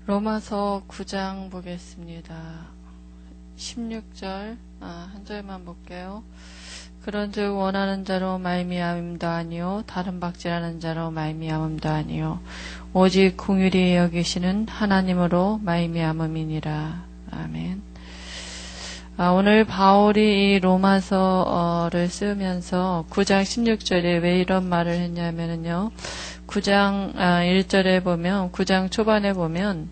로마서 9장 보겠습니다. 16절 한 절만 볼게요. 그런즉 원하는 자로 말미암음도 아니요 다른 박질하는 자로 말미암음도 아니요 오직 긍휼히 여기시는 하나님으로 말미암음이니라. 아멘. 오늘 바울이 이 로마서를 쓰면서 9장 16절에 왜 이런 말을 했냐면요. 9장 1절에 보면 9장 초반에 보면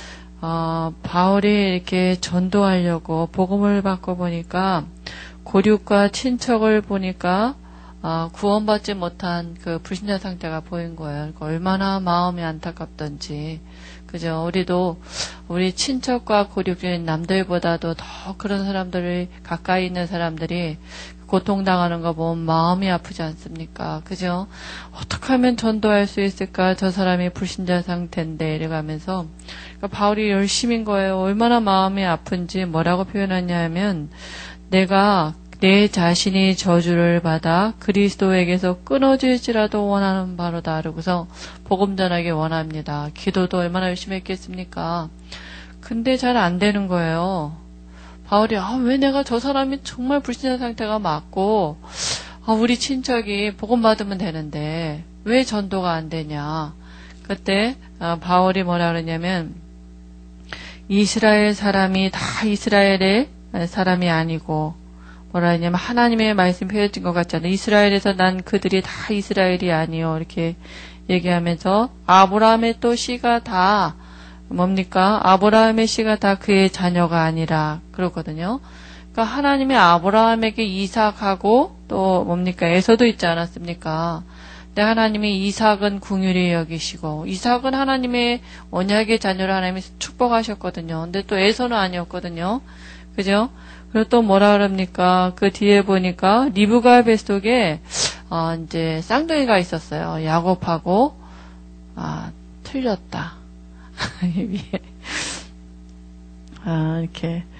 바울이 이렇게 전도하려고 복음을 받고 보니까 고륙과 친척을 보니까 구원받지 못한 그 불신자 상태가 보인 거예요. 그러니까 얼마나 마음이 안타깝던지. 그죠? 우리도 우리 친척과 고륙 중인 남들보다도 더 그런 사람들이 가까이 있는 사람들이 고통당하는 거 보면 마음이 아프지 않습니까? 그죠? 어떻게 하면 전도할 수 있을까? 저 사람이 불신자 상태인데 이래가면서 그러니까 바울이 열심인 거예요. 얼마나 마음이 아픈지 뭐라고 표현하냐 하면 내가 내 자신이 저주를 받아 그리스도에게서 끊어질지라도 원하는 바로다. 그러고서 복음 전하기 원합니다. 기도도 얼마나 열심히 했겠습니까? 근데 잘 안 되는 거예요. 바울이 왜 내가 저 사람이 정말 불신자 상태가 맞고 우리 친척이 복음 받으면 되는데 왜 전도가 안 되냐. 그때 바울이 뭐라 그러냐면 이스라엘 사람이 다 이스라엘의 사람이 아니고 뭐라 하냐면 하나님의 말씀이 표현된 것 같잖아요. 이스라엘에서 난 그들이 다 이스라엘이 아니요. 이렇게 얘기하면서 아브라함의 또 씨가 다 뭡니까? 아브라함의 씨가 다 그의 자녀가 아니라 그렇거든요. 그러니까 하나님이 아브라함에게 이삭하고 또 뭡니까? 에서도 있지 않았습니까? 근데 하나님이 이삭은 긍휼히 여기시고 이삭은 하나님의 언약의 자녀를 하나님이 축복하셨거든요. 근데 또 에서는 아니었거든요. 그죠? 그리고 또 뭐라 그럽니까? 그 뒤에 보니까 리브가 뱃속에 이제 쌍둥이가 있었어요. 야곱하고 틀렸다. 이렇게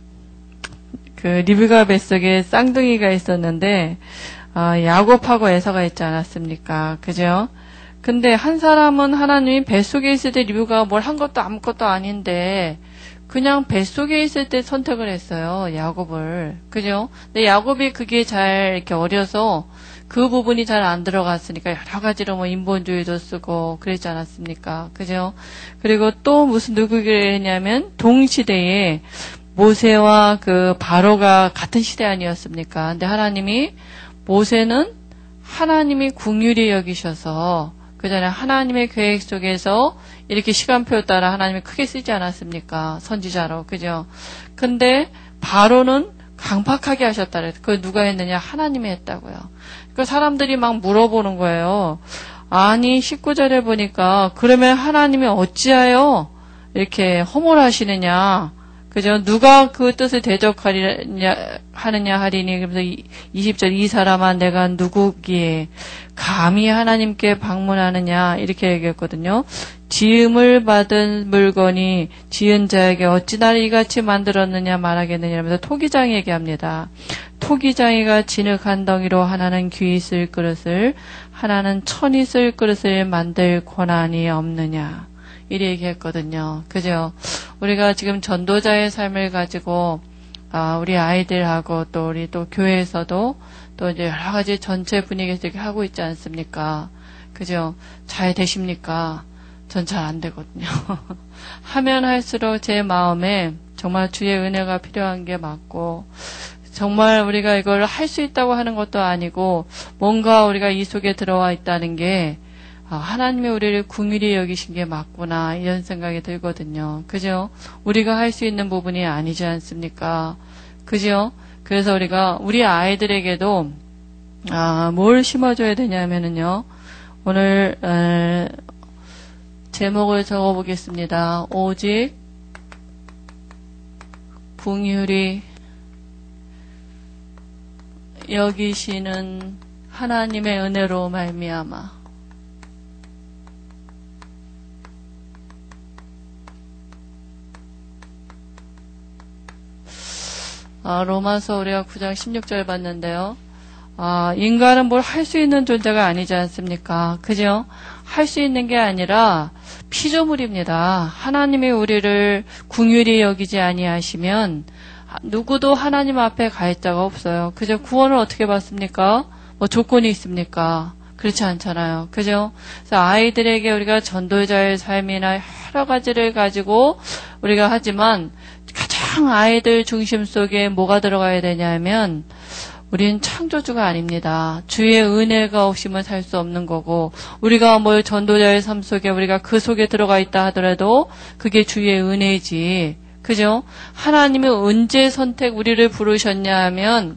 그 리브가 뱃속에 쌍둥이가 있었는데 야곱하고 에서가 있지 않았습니까? 그죠? 근데 한 사람은 하나님이 뱃속에 있을 때 리브가 뭘 한 것도 아무것도 아닌데 그냥 뱃속에 있을 때 선택을 했어요. 야곱을. 그죠? 근데 야곱이 그게 잘 이렇게 어려서 그 부분이 잘 안 들어갔으니까 여러 가지로 뭐 인본주의도 쓰고 그랬지 않았습니까? 그죠? 그리고 또 무슨 누구를 했냐면 동시대에 모세와 그 바로가 같은 시대 아니었습니까? 근데 하나님이 모세는 하나님이 긍휼히 여기셔서 그 전에 하나님의 계획 속에서 이렇게 시간표에 따라 하나님이 크게 쓰지 않았습니까? 선지자로. 그죠? 근데 바로는 강팍하게 하셨다 그랬어요. 그걸 누가 했느냐? 하나님이 했다고요. 그 사람들이 막 물어보는 거예요. 아니 19절에 보니까 그러면 하나님이 어찌하여 이렇게 허물하시느냐? 그죠? 누가 그 뜻을 하느냐 하리니. 그래서 20절 이 사람아 내가 누구기에 감히 하나님께 방문하느냐 이렇게 얘기했거든요. 지음을 받은 물건이 지은 자에게 어찌 나를 이같이 만들었느냐 말하겠느냐 하면서 토기장이 얘기합니다. 토기장이가 진흙한 덩이로 하나는 귀 있을 그릇을 하나는 천 있을 그릇을 만들 권한이 없느냐 이렇게 얘기했거든요. 그죠? 우리가 지금 전도자의 삶을 가지고 우리 아이들하고 또 우리 또 교회에서도 또 이제 여러 가지 전체 분위기에서 이렇게 하고 있지 않습니까? 그죠? 잘 되십니까? 전 잘 안 되거든요. 하면 할수록 제 마음에 정말 주의 은혜가 필요한 게 맞고 정말 우리가 이걸 할 수 있다고 하는 것도 아니고 뭔가 우리가 이 속에 들어와 있다는 게 하나님이 우리를 긍휼히 여기신 게 맞구나 이런 생각이 들거든요. 그죠? 우리가 할 수 있는 부분이 아니지 않습니까? 그죠? 그래서 우리가 우리 아이들에게도 뭘 심어줘야 되냐면은요. 오늘 제목을 적어보겠습니다. 오직 긍휼히 여기시는 하나님의 은혜로 말미암아 로마서 우리가 9장 16절 봤는데요. 인간은 뭘 할 수 있는 존재가 아니지 않습니까? 그죠? 할 수 있는 게 아니라 피조물입니다. 하나님이 우리를 긍휼히 여기지 아니하시면 누구도 하나님 앞에 갈 자가 없어요. 그죠? 구원을 어떻게 받습니까? 뭐 조건이 있습니까? 그렇지 않잖아요. 그죠? 그래서 아이들에게 우리가 전도자의 삶이나 여러 가지를 가지고 우리가 하지만 가장 아이들 중심 속에 뭐가 들어가야 되냐면 우리는 창조주가 아닙니다. 주의 은혜가 없이면 살 수 없는 거고 우리가 뭐 전도자의 삶 속에 우리가 그 속에 들어가 있다 하더라도 그게 주의 은혜지. 그죠? 하나님이 언제 우리를 부르셨냐 하면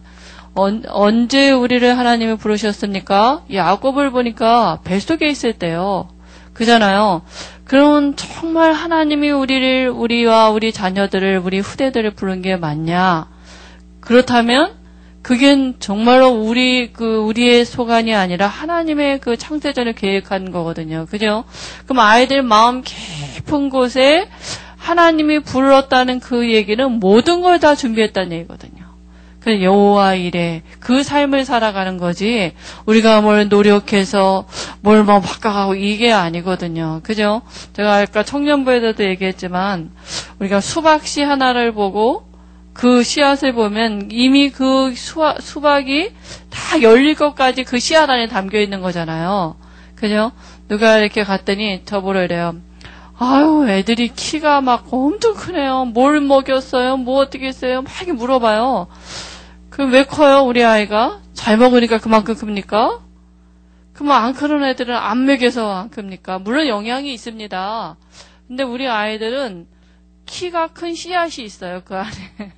언제 우리를 하나님이 부르셨습니까? 야곱을 보니까 뱃속에 있을 때요. 그잖아요. 그럼 정말 하나님이 우리와 우리 자녀들을, 우리 후대들을 부른 게 맞냐? 그렇다면, 그게 정말로 우리의 소관이 아니라 하나님의 그 창세전을 계획한 거거든요. 그죠? 그럼 아이들 마음 깊은 곳에 하나님이 불렀다는 그 얘기는 모든 걸 다 준비했다는 얘기거든요. 그 여호와 이래 그 삶을 살아가는 거지 우리가 뭘 노력해서 뭘 뭐 바꿔가고 이게 아니거든요. 그죠? 제가 아까 청년부에서도 얘기했지만 우리가 수박씨 하나를 보고 그 씨앗을 보면 이미 그 수박이 다 열릴 것까지 그 씨앗 안에 담겨 있는 거잖아요. 그죠? 누가 이렇게 갔더니 저보러 이래요. 아유, 애들이 키가 막 엄청 크네요. 뭘 먹였어요? 뭐 어떻게 했어요? 막 이렇게 물어봐요. 그럼 왜 커요, 우리 아이가? 잘 먹으니까 그만큼 큽니까? 그럼 안 크는 애들은 안 먹여서 안 큽니까? 물론 영향이 있습니다. 근데 우리 아이들은 키가 큰 씨앗이 있어요, 그 안에.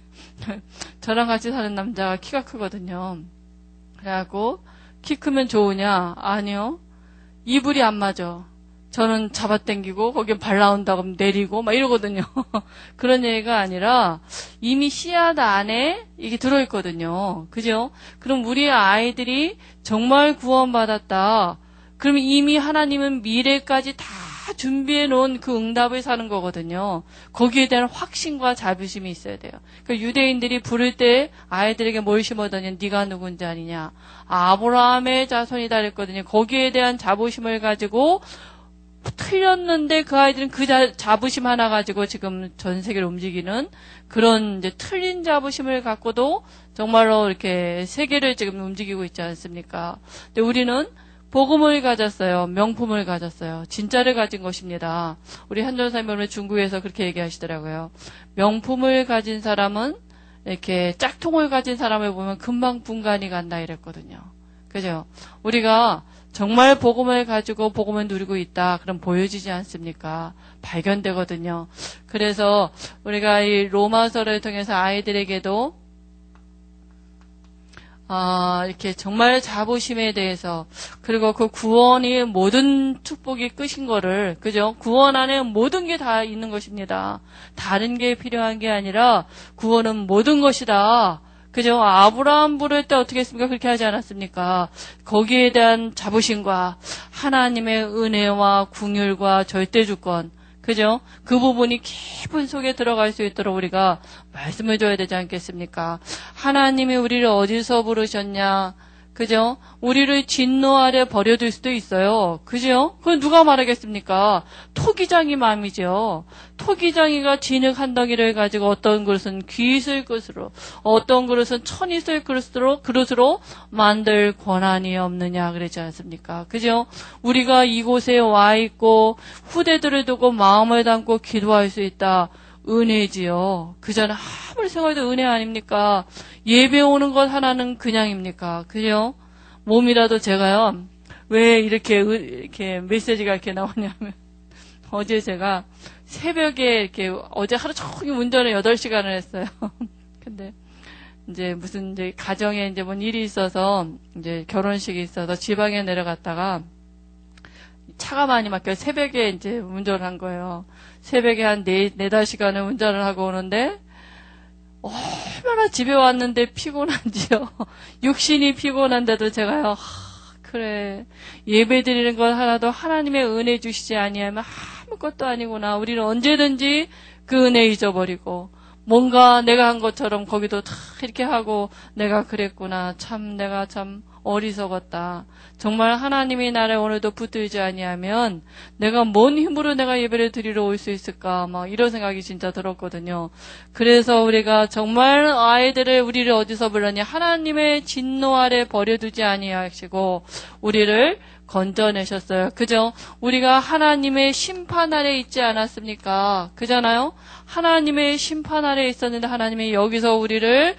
저랑 같이 사는 남자가 키가 크거든요. 그래갖고, 키 크면 좋으냐? 아니요. 이불이 안 맞아. 저는 잡아당기고 거기에 발 나온다고 하면 내리고 막 이러거든요. 그런 얘기가 아니라 이미 씨앗 안에 이게 들어있거든요. 그죠? 그럼 우리 아이들이 정말 구원받았다. 그럼 이미 하나님은 미래까지 다 준비해 놓은 그 응답을 사는 거거든요. 거기에 대한 확신과 자부심이 있어야 돼요. 그러니까 유대인들이 부를 때 아이들에게 뭘 심어더니 네가 누군지 아니냐. 아브라함의 자손이다 그랬거든요. 거기에 대한 자부심을 가지고 틀렸는데 그 아이들은 그 자부심 하나 가지고 지금 전 세계를 움직이는 그런 이제 틀린 자부심을 갖고도 정말로 이렇게 세계를 지금 움직이고 있지 않습니까? 근데 우리는 복음을 가졌어요. 명품을 가졌어요. 진짜를 가진 것입니다. 우리 한전사님 오늘 중국에서 그렇게 얘기하시더라고요. 명품을 가진 사람은 이렇게 짝퉁을 가진 사람을 보면 금방 분간이 간다 이랬거든요. 그죠? 우리가 정말 복음을 가지고 복음을 누리고 있다. 그럼 보여지지 않습니까? 발견되거든요. 그래서 우리가 이 로마서를 통해서 아이들에게도 이렇게 정말 자부심에 대해서 그리고 그 구원이 모든 축복이 끝인 거를 그죠? 구원 안에 모든 게 다 있는 것입니다. 다른 게 필요한 게 아니라 구원은 모든 것이다. 그죠? 아브라함 부를 때 어떻게 했습니까? 그렇게 하지 않았습니까? 거기에 대한 자부심과 하나님의 은혜와 긍휼과 절대주권, 그죠? 그 부분이 깊은 속에 들어갈 수 있도록 우리가 말씀을 줘야 되지 않겠습니까? 하나님이 우리를 어디서 부르셨냐? 그죠? 우리를 진노 아래 버려둘 수도 있어요. 그죠? 그건 누가 말하겠습니까? 토기장이 마음이죠. 토기장이가 진흙 한 덩이를 가지고 어떤 그릇은 귀있을 그릇으로, 어떤 그릇은 천있을 그릇으로 만들 권한이 없느냐 그러지 않습니까? 그죠? 우리가 이곳에 와 있고 후대들을 두고 마음을 담고 기도할 수 있다. 은혜지요. 그 전에 아무리 생각해도 은혜 아닙니까? 예배 오는 것 하나는 그냥입니까? 그죠? 몸이라도 제가요, 왜 이렇게 메시지가 이렇게 나오냐면, 어제 제가 새벽에 이렇게, 어제 하루 종일 운전을 8시간을 했어요. 근데, 이제 가정에 이제 뭔 일이 있어서, 이제 결혼식이 있어서 지방에 내려갔다가, 차가 많이 막혀 새벽에 이제 운전을 한 거예요. 새벽에 한 4-5시간을 운전을 하고 오는데 얼마나 집에 왔는데 피곤한지요. 육신이 피곤한데도 제가요. 그래 예배 드리는 것 하나도 하나님의 은혜 주시지 아니하면 아무것도 아니구나. 우리는 언제든지 그 은혜 잊어버리고 뭔가 내가 한 것처럼 거기도 다 이렇게 하고 내가 그랬구나. 참 내가 참 어리석었다. 정말 하나님이 나를 오늘도 붙들지 아니하면 내가 뭔 힘으로 내가 예배를 드리러 올 수 있을까? 막 이런 생각이 진짜 들었거든요. 그래서 우리가 정말 아이들을 우리를 어디서 불렀냐? 하나님의 진노 아래 버려두지 아니하시고 우리를 건져내셨어요. 그죠? 우리가 하나님의 심판 아래 있지 않았습니까? 그잖아요? 하나님의 심판 아래 있었는데 하나님이 여기서 우리를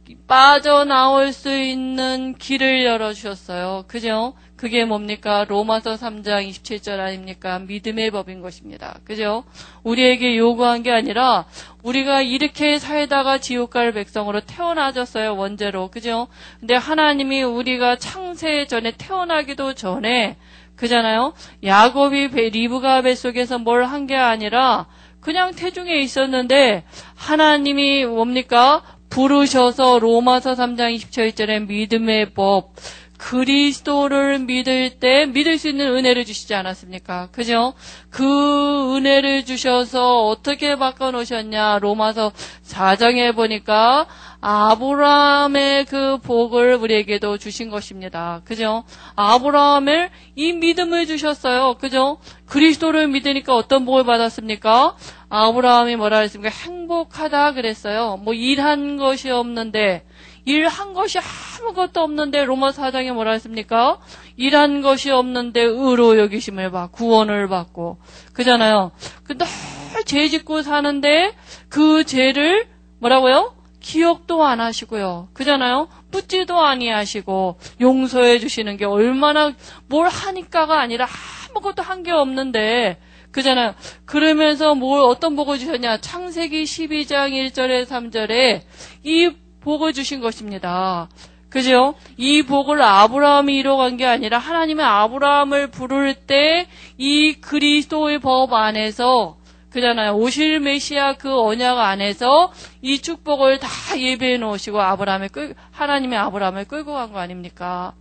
빠져나올 수 있는 길을 열어주셨어요. 그죠? 그게 뭡니까? 로마서 3장 27절 아닙니까? 믿음의 법인 것입니다. 그죠? 우리에게 요구한 게 아니라 우리가 이렇게 살다가 지옥 갈 백성으로 태어나졌어요. 원죄로. 그죠? 근데 하나님이 우리가 창세 전에 태어나기도 전에 그잖아요? 야곱이 리브가 뱃속에서 뭘 한 게 아니라 그냥 태중에 있었는데 하나님이 뭡니까? 부르셔서 로마서 3장 27절에 믿음의 법, 그리스도를 믿을 때 믿을 수 있는 은혜를 주시지 않았습니까? 그죠? 그 은혜를 주셔서 어떻게 바꿔놓으셨냐? 로마서 4장에 보니까 아브라함의 그 복을 우리에게도 주신 것입니다. 그죠? 아브라함을 이 믿음을 주셨어요. 그죠? 그리스도를 믿으니까 어떤 복을 받았습니까? 아브라함이 뭐라 했습니까? 행복하다 그랬어요. 뭐 일한 것이 없는데 일한 것이 아무것도 없는데 로마 4장에 뭐라 했습니까? 일한 것이 없는데 의로 여기심을 받고 구원을 받고 그잖아요. 늘 죄 짓고 사는데 그 죄를 뭐라고요? 기억도 안 하시고요. 그잖아요. 묻지도 아니하시고 용서해 주시는 게 얼마나 뭘 하니까가 아니라 아무것도 한 게 없는데 그잖아요. 그러면서 어떤 복을 주셨냐? 창세기 12장 1절에 3절에 이 복을 주신 것입니다. 그죠? 이 복을 아브라함이 이뤄간 게 아니라 하나님의 아브라함을 부를 때 이 그리스도의 법 안에서 그잖아요. 오실 메시아 그 언약 안에서 이 축복을 다 예배해 놓으시고 하나님의 아브라함을 끌고 간 거 아닙니까?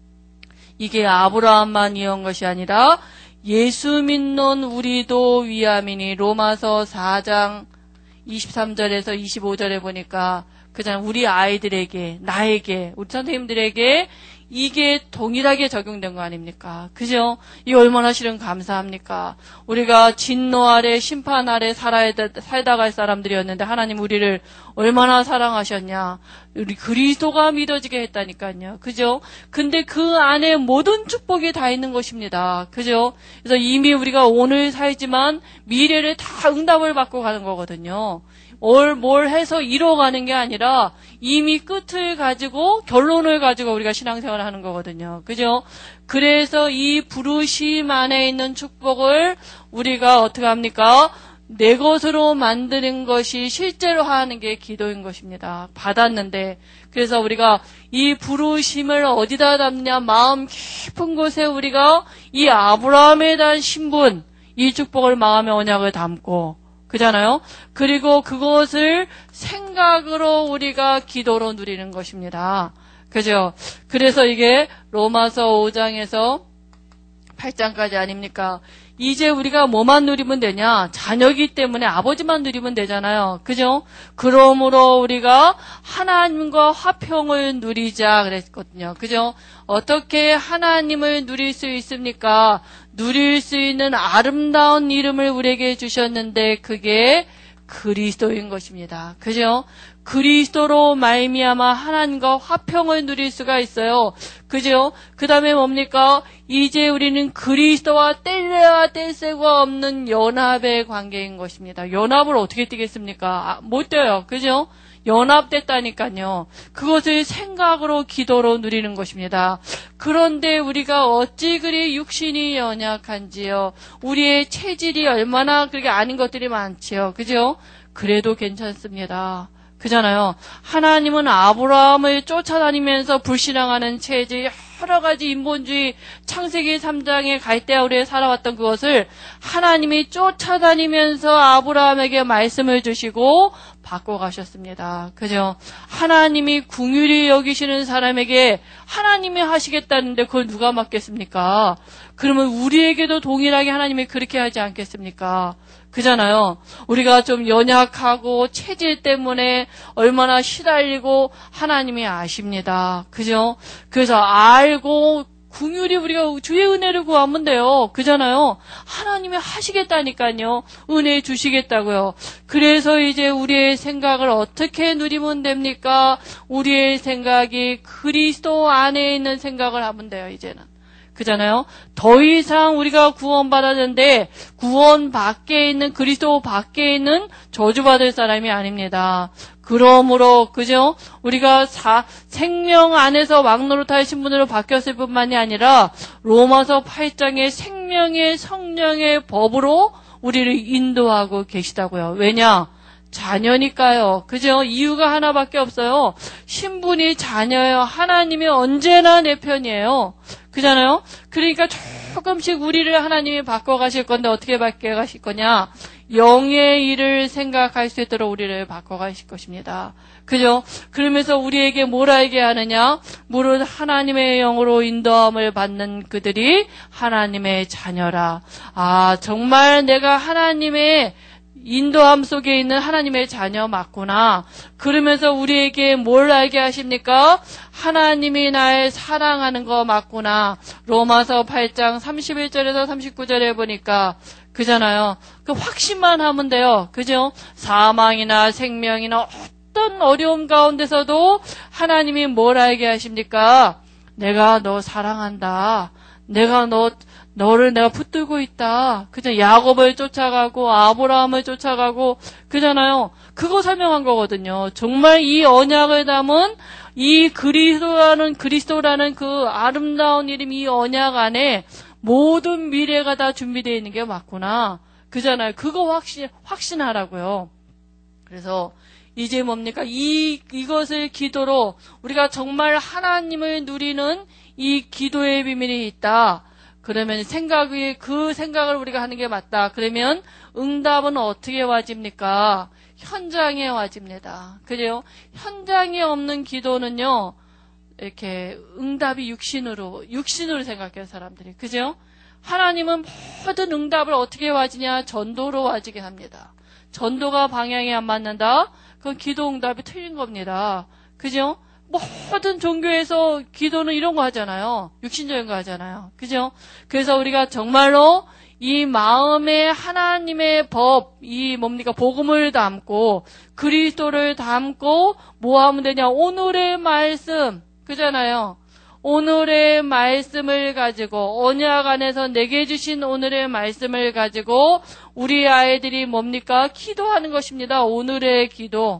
이게 아브라함만 이한 것이 아니라 예수 믿는 우리도 위함이니 로마서 4장 23절에서 25절에 보니까 그냥 우리 아이들에게 나에게 우리 선생님들에게 이게 동일하게 적용된 거 아닙니까? 그죠? 이 얼마나 실은 감사합니까? 우리가 진노 아래 심판 아래 살다 갈 사람들이었는데 하나님 우리를 얼마나 사랑하셨냐? 우리 그리스도가 믿어지게 했다니까요. 그죠? 근데 그 안에 모든 축복이 다 있는 것입니다. 그죠? 그래서 이미 우리가 오늘 살지만 미래를 다 응답을 받고 가는 거거든요. 뭘 해서 이뤄가는 게 아니라 이미 끝을 가지고 결론을 가지고 우리가 신앙생활을 하는 거거든요. 그죠? 그래서 이 부르심 안에 있는 축복을 우리가 어떻게 합니까? 내 것으로 만드는 것이 실제로 하는 게 기도인 것입니다. 받았는데 그래서 우리가 이 부르심을 어디다 담냐? 마음 깊은 곳에 우리가 이 아브라함에 대한 신분, 이 축복을 마음의 언약을 담고 그잖아요. 그리고 그것을 생각으로 우리가 기도로 누리는 것입니다. 그죠? 그래서 이게 로마서 5장에서 8장까지 아닙니까? 이제 우리가 뭐만 누리면 되냐? 자녀이기 때문에 아버지만 누리면 되잖아요. 그죠? 그러므로 우리가 하나님과 화평을 누리자 그랬거든요. 그죠? 어떻게 하나님을 누릴 수 있습니까? 누릴 수 있는 아름다운 이름을 우리에게 주셨는데 그게 그리스도인 것입니다. 그죠? 그리스도로 말미암아 하나님과 화평을 누릴 수가 있어요. 그죠? 그 다음에 뭡니까? 이제 우리는 그리스도와 뗄래야 뗄 새가 없는 연합의 관계인 것입니다. 연합을 어떻게 띄겠습니까? 못 떼요. 그죠? 연합됐다니까요. 그것을 생각으로 기도로 누리는 것입니다. 그런데 우리가 어찌 그리 육신이 연약한지요. 우리의 체질이 얼마나 그렇게 아닌 것들이 많지요. 그죠? 그래도 괜찮습니다. 그잖아요. 하나님은 아브라함을 쫓아다니면서 불신앙하는 체질, 여러 가지 인본주의 창세기 3장의 갈대아우리에 살아왔던 그것을 하나님이 쫓아다니면서 아브라함에게 말씀을 주시고 바꿔가셨습니다. 그죠? 하나님이 긍휼히 여기시는 사람에게 하나님이 하시겠다는데 그걸 누가 맡겠습니까? 그러면 우리에게도 동일하게 하나님이 그렇게 하지 않겠습니까? 그잖아요. 우리가 좀 연약하고 체질 때문에 얼마나 시달리고 하나님이 아십니다. 그죠? 그래서 알고 긍휼히 우리가 주의 은혜를 구하면 돼요. 그잖아요. 하나님이 하시겠다니까요. 은혜 주시겠다고요. 그래서 이제 우리의 생각을 어떻게 누리면 됩니까? 우리의 생각이 그리스도 안에 있는 생각을 하면 돼요. 이제는. 그잖아요. 더 이상 우리가 구원받았는데 구원 밖에 있는 그리스도 밖에 있는 저주받을 사람이 아닙니다. 그러므로 그죠? 우리가 생명 안에서 왕노릇할 신분으로 바뀌었을 뿐만이 아니라 로마서 8장의 생명의 성령의 법으로 우리를 인도하고 계시다고요. 왜냐? 자녀니까요. 그죠? 이유가 하나밖에 없어요. 신분이 자녀예요. 하나님이 언제나 내 편이에요. 그잖아요? 그러니까 조금씩 우리를 하나님이 바꿔가실 건데 어떻게 바꿔가실 거냐? 영의 일을 생각할 수 있도록 우리를 바꿔가실 것입니다. 그죠? 그러면서 우리에게 뭘 알게 하느냐? 무릇 하나님의 영으로 인도함을 받는 그들이 하나님의 자녀라. 아, 정말 내가 하나님의 인도함 속에 있는 하나님의 자녀 맞구나. 그러면서 우리에게 뭘 알게 하십니까? 하나님이 날 사랑하는 거 맞구나. 로마서 8장 31절에서 39절에 보니까 그잖아요. 그 확신만 하면 돼요. 그죠? 사망이나 생명이나 어떤 어려움 가운데서도 하나님이 뭘 알게 하십니까? 내가 너 사랑한다. 너를 내가 붙들고 있다. 그죠? 야곱을 쫓아가고 아브라함을 쫓아가고 그잖아요. 그거 설명한 거거든요. 정말 이 언약을 담은 이 그리스도라는 그 아름다운 이름 이 언약 안에 모든 미래가 다 준비되어 있는 게 맞구나. 그잖아요. 그거 확신하라고요. 그래서 이제 뭡니까? 이것을 기도로 우리가 정말 하나님을 누리는 이 기도의 비밀이 있다. 그러면 그 생각을 우리가 하는 게 맞다. 그러면 응답은 어떻게 와집니까? 현장에 와집니다. 그래요? 현장에 없는 기도는요, 이렇게 응답이 육신으로 생각해요, 사람들이. 그죠? 하나님은 모든 응답을 어떻게 와지냐? 전도로 와지게 합니다. 전도가 방향이 안 맞는다? 그건 기도 응답이 틀린 겁니다. 그죠? 모든 종교에서 기도는 이런 거 하잖아요. 육신적인 거 하잖아요. 그죠? 그래서 우리가 정말로 이 마음에 하나님의 법, 복음을 담고, 그리스도를 담고, 뭐 하면 되냐? 오늘의 말씀, 그잖아요. 오늘의 말씀을 가지고, 언약 안에서 내게 주신 오늘의 말씀을 가지고, 우리 아이들이 뭡니까? 기도하는 것입니다. 오늘의 기도.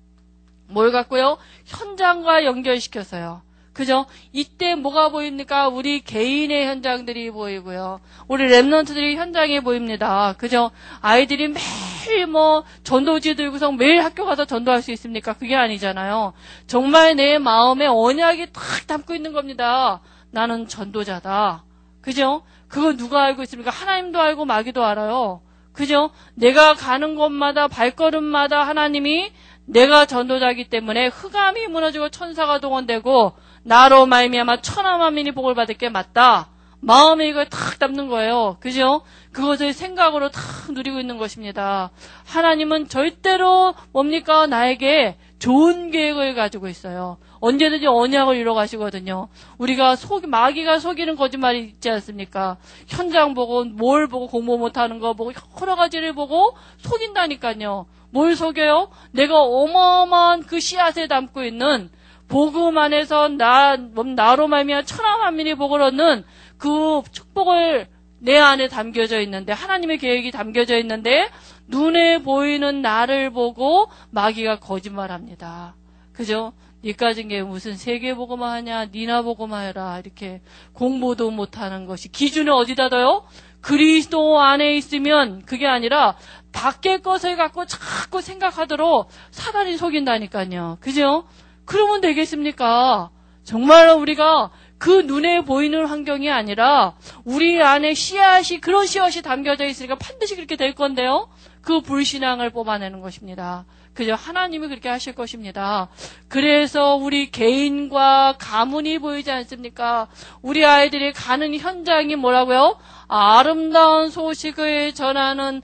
뭘 갖고요? 현장과 연결시켜서요. 그죠? 이때 뭐가 보입니까? 우리 개인의 현장들이 보이고요. 우리 랩런트들이 현장에 보입니다. 그죠? 아이들이 매일 전도지 들고서 매일 학교 가서 전도할 수 있습니까? 그게 아니잖아요. 정말 내 마음에 언약이 탁 담고 있는 겁니다. 나는 전도자다. 그죠? 그거 누가 알고 있습니까? 하나님도 알고 마귀도 알아요. 그죠? 내가 가는 곳마다 발걸음마다 하나님이 내가 전도자이기 때문에 흑암이 무너지고 천사가 동원되고 나로 말미암아 천하만민이 복을 받을 게 맞다. 마음에 이걸 탁 담는 거예요. 그죠? 그것을 생각으로 탁 누리고 있는 것입니다. 하나님은 절대로 뭡니까? 나에게 좋은 계획을 가지고 있어요. 언제든지 언약을 이루어 가시거든요. 우리가 마귀가 속이는 거짓말이 있지 않습니까? 현장 보고 뭘 보고 공부 못하는 거 보고 여러 가지를 보고 속인다니까요. 뭘 속여요? 내가 어마어마한 그 씨앗을 담고 있는 복음 안에서 나로 말미암아 천하만민이 복을 얻는 그 축복을 내 안에 담겨져 있는데 하나님의 계획이 담겨져 있는데 눈에 보이는 나를 보고 마귀가 거짓말합니다. 그죠? 니까진 게 무슨 세계복음화 하냐 니나 복음화 해라 이렇게 공부도 못하는 것이 기준을 어디다 둬요? 그리스도 안에 있으면 그게 아니라 밖의 것을 갖고 자꾸 생각하도록 사단이 속인다니까요. 그죠? 그러면 되겠습니까? 정말로 우리가 그 눈에 보이는 환경이 아니라 우리 안에 그런 씨앗이 담겨져 있으니까 반드시 그렇게 될 건데요. 그 불신앙을 뽑아내는 것입니다. 그죠? 하나님이 그렇게 하실 것입니다. 그래서 우리 개인과 가문이 보이지 않습니까? 우리 아이들이 가는 현장이 뭐라고요? 아름다운 소식을 전하는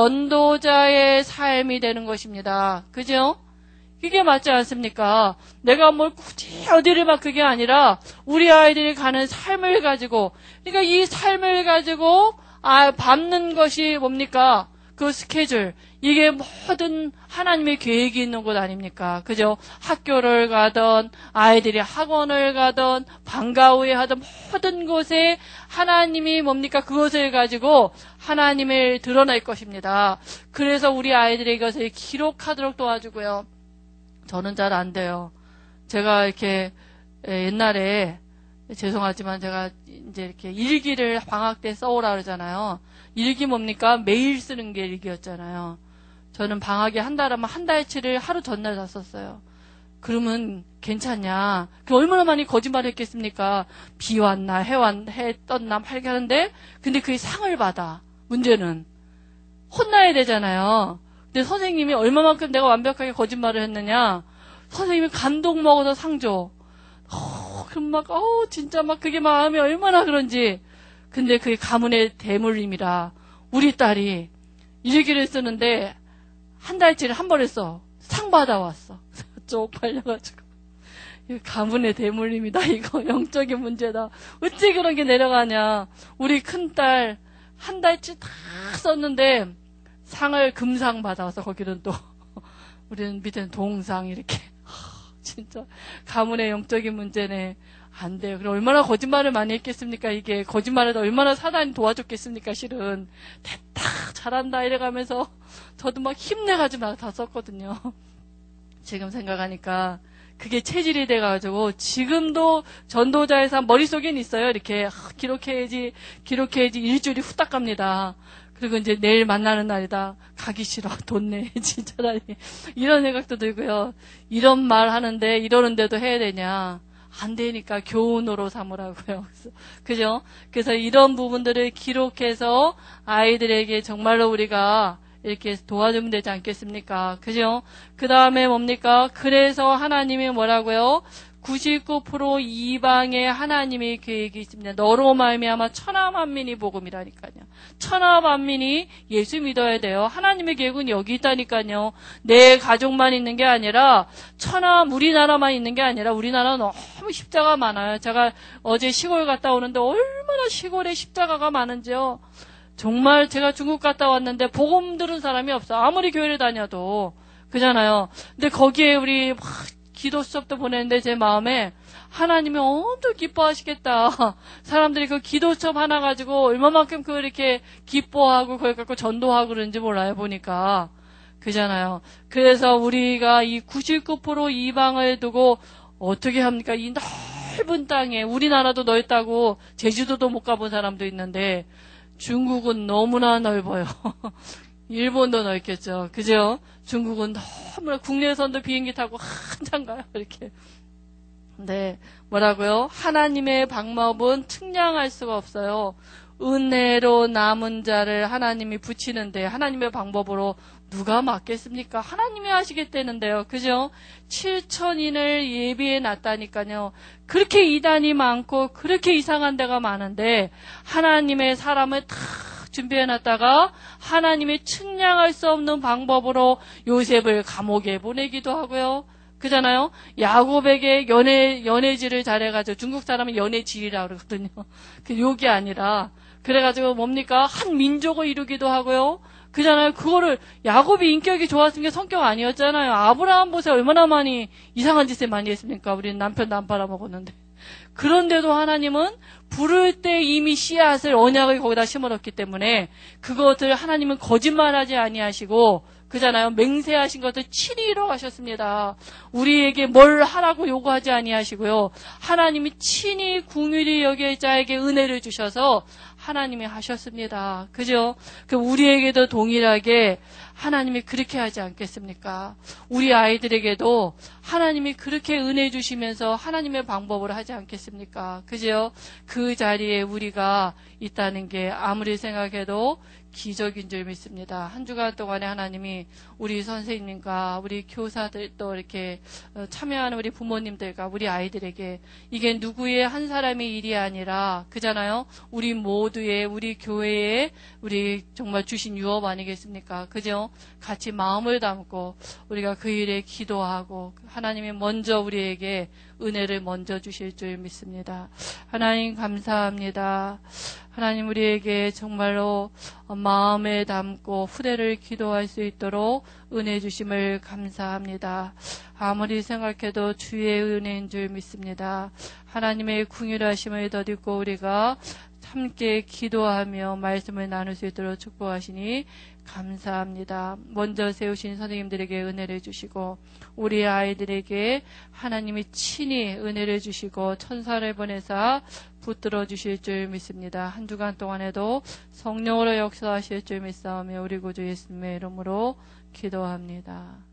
전도자의 삶이 되는 것입니다. 그죠? 이게 맞지 않습니까? 내가 뭘 굳이 어디를 막 그게 아니라 우리 아이들이 가는 삶을 가지고, 그러니까 이 삶을 가지고 밟는 것이 뭡니까? 그 스케줄. 이게 모든 하나님의 계획이 있는 곳 아닙니까? 그죠? 학교를 가든 아이들이 학원을 가든 방과후에 하든 모든 곳에 하나님이 뭡니까? 그것을 가지고 하나님을 드러낼 것입니다. 그래서 우리 아이들이 이것을 기록하도록 도와주고요. 저는 잘 안 돼요. 제가 이렇게 옛날에 죄송하지만 제가 이제 이렇게 일기를 방학 때 써오라 그러잖아요. 일기 뭡니까? 매일 쓰는 게 일기였잖아요. 저는 방학에 한 달 하면 한 달치를 하루 전날 다 썼어요. 그러면 괜찮냐? 그 얼마나 많이 거짓말 했겠습니까? 비 왔나, 해 떴나, 막 이렇게 하는데, 근데 그게 상을 받아. 문제는. 혼나야 되잖아요. 근데 선생님이 얼마만큼 내가 완벽하게 거짓말을 했느냐? 선생님이 감동 먹어서 상 줘. 그럼 막, 진짜 막 그게 마음이 얼마나 그런지. 근데 그게 가문의 대물림이라. 우리 딸이 일기를 쓰는데, 한 달치를 한 번에 써. 상 받아왔어. 쪽팔려가지고. 가문의 대물림이다. 이거 영적인 문제다. 어찌 그런 게 내려가냐. 우리 큰딸 한 달치 다 썼는데 상을 금상 받아서 거기는 또 우리는 밑에는 동상 이렇게. 진짜 가문의 영적인 문제네. 안 돼요. 그럼 얼마나 거짓말을 많이 했겠습니까? 이게 거짓말에도 얼마나 사단이 도와줬겠습니까? 실은 됐다 잘한다 이래가면서 저도 막 힘내가지고 막 다 썼거든요. 지금 생각하니까 그게 체질이 돼가지고 지금도 전도자의 삶 머릿속엔 있어요. 이렇게 기록해야지 일주일이 후딱 갑니다. 그리고 이제 내일 만나는 날이다. 가기 싫어. 돈 내야지 차라리. 이런 생각도 들고요. 이런 말 하는데 이러는데도 해야 되냐. 안 되니까 교훈으로 삼으라고요. 그죠? 그래서 이런 부분들을 기록해서 아이들에게 정말로 우리가 이렇게 도와주면 되지 않겠습니까? 그죠? 그 다음에 뭡니까? 그래서 하나님이 뭐라고요? 99% 이방의 하나님의 계획이 있습니다. 너로 말미암아 천하 만민이 복음이라니까요. 천하 만민이 예수 믿어야 돼요. 하나님의 계획은 여기 있다니까요. 내 가족만 있는 게 아니라 우리나라만 있는 게 아니라 우리나라는 너무 십자가 많아요. 제가 어제 시골 갔다 오는데 얼마나 시골에 십자가가 많은지요. 정말 제가 중국 갔다 왔는데 복음 들은 사람이 없어. 아무리 교회를 다녀도. 그잖아요. 근데 거기에 우리 막 기도 수업도 보냈는데 제 마음에 하나님이 엄청 기뻐하시겠다. 사람들이 그 기도 수업 하나 가지고 얼마만큼 그렇게 기뻐하고 그걸 갖고 전도하고 그런지 몰라요. 보니까. 그잖아요. 그래서 우리가 이 99% 이방을 두고 어떻게 합니까? 이 넓은 땅에 우리나라도 넓다고 제주도도 못 가본 사람도 있는데 중국은 너무나 넓어요. 일본도 넓겠죠. 그죠? 중국은 너무나 국내선도 비행기 타고 한참 가요. 이렇게. 네. 뭐라고요? 하나님의 방법은 측량할 수가 없어요. 은혜로 남은 자를 하나님이 붙이는데 하나님의 방법으로 누가 맡겠습니까? 하나님이 하시겠다는데요. 그죠? 7,000인을 예비해 놨다니까요. 그렇게 이단이 많고 그렇게 이상한 데가 많은데 하나님의 사람을 다 준비해 놨다가 하나님이 측량할 수 없는 방법으로 요셉을 감옥에 보내기도 하고요. 그잖아요. 야곱에게 연애질을 잘해가지고 중국 사람은 연애질이라고 그러거든요. 그 욕이 아니라 그래가지고 뭡니까? 한 민족을 이루기도 하고요. 그잖아요. 그거를 야곱이 인격이 좋았으니까 성격 아니었잖아요. 아브라함 보세요. 얼마나 많이 이상한 짓을 많이 했습니까? 우리는 남편도 안 팔아먹었는데. 그런데도 하나님은 부를 때 이미 씨앗을 언약을 거기다 심어놨기 때문에 그것을 하나님은 거짓말하지 아니하시고 그잖아요. 맹세하신 것을 친히 이루어가셨습니다. 우리에게 뭘 하라고 요구하지 아니하시고요. 하나님이 친히 궁휼히 여길 자에게 은혜를 주셔서 하나님이 하셨습니다. 그죠? 그 우리에게도 동일하게 하나님이 그렇게 하지 않겠습니까? 우리 아이들에게도 하나님이 그렇게 은혜 주시면서 하나님의 방법을 하지 않겠습니까? 그죠? 그 자리에 우리가 있다는 게 아무리 생각해도 기적인 줄 믿습니다. 한 주간 동안에 하나님이 우리 선생님과 우리 교사들 또 이렇게 참여하는 우리 부모님들과 우리 아이들에게 이게 누구의 한 사람의 일이 아니라 그잖아요. 우리 모두의 우리 교회에 우리 정말 주신 유업 아니겠습니까? 그죠? 같이 마음을 담고 우리가 그 일에 기도하고 하나님이 먼저 우리에게 은혜를 먼저 주실 줄 믿습니다. 하나님 감사합니다. 하나님 우리에게 정말로 마음에 담고 후대를 기도할 수 있도록 은혜 주심을 감사합니다. 아무리 생각해도 주의 은혜인 줄 믿습니다. 하나님의 궁휼하심을 덧입고 우리가 함께 기도하며 말씀을 나눌 수 있도록 축복하시니 감사합니다. 먼저 세우신 선생님들에게 은혜를 주시고 우리 아이들에게 하나님이 친히 은혜를 주시고 천사를 보내사 붙들어 주실 줄 믿습니다. 한 주간 동안에도 성령으로 역사하실 줄 믿사오며 우리 구주 예수님의 이름으로 기도합니다.